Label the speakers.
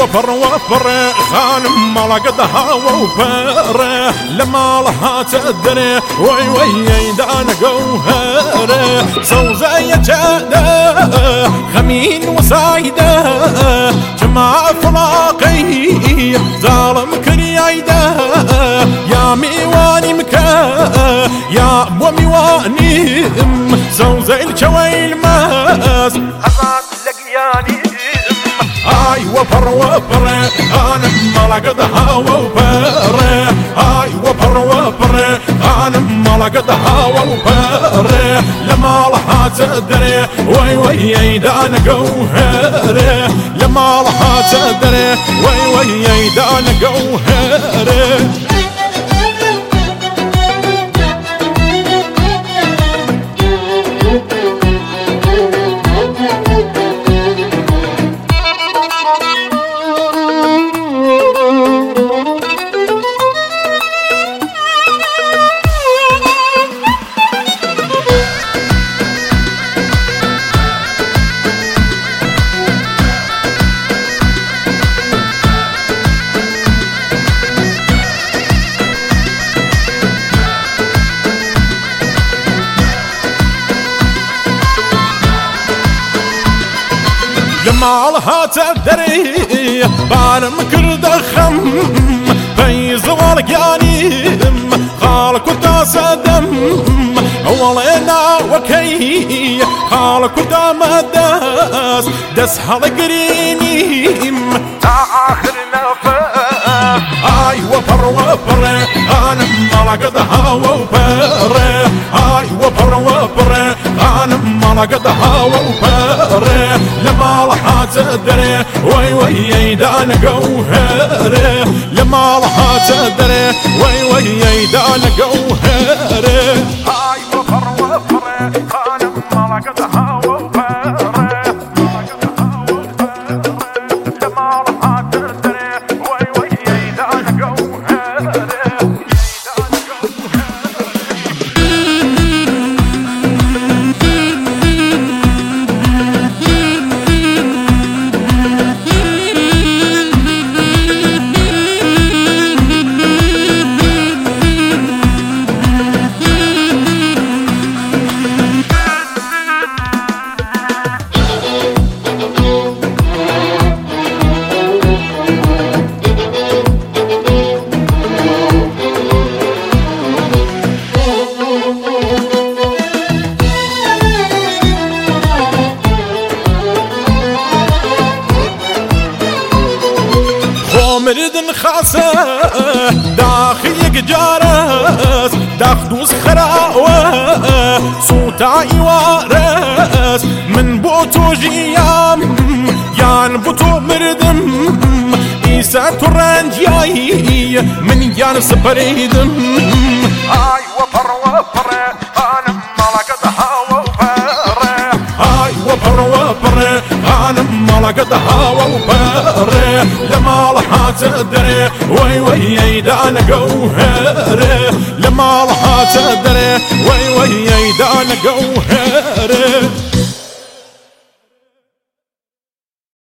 Speaker 1: وفر وفر خانم ملقدها وفر لما لها تدري وي وي دان جوهر صوزي جاده خمين وسايده جماع فراقي ظالم كريايده يا ميواني مكا يا ابو ميواني زوزي الجويل ماس
Speaker 2: أبعد لقياني
Speaker 1: هاي وفر وفر انا ملقدها وفر هاي وفر وفر انا ملقدها وفر لما لها تدري وي وي دان جوهر لما لها تدري وي وي دان جوهر لما لها تدري بارم كرد خم فيز ورقاني خالك وتاسدم ولينا وكي خالك وتامداس دس هالقريني
Speaker 2: تا آخر نفس
Speaker 1: هاي وفر وفر انا ملقدها وفر هاي وفر وفر انا ملقدها وفر لما لها تدري وي وي دان جوهر لما لها تدري وي وي دان جوهر
Speaker 2: هاي وفر وفر أنا ملقدها وفر لما لها تدري وي وي دان جوهر
Speaker 1: مردن خاصة داخل جارس داخدوس خراوة صوتا يوارس من بوتو جيام يان بوتو مردم إيسا ترانجياي من يان سبريدم
Speaker 2: هاي وفر وفر أنا ملقدها وفر
Speaker 1: هاي وفر وفر انا ملقدها وفر لما لها تدري وي وي دان جوهر لما لها تدري وي وي دان جوهر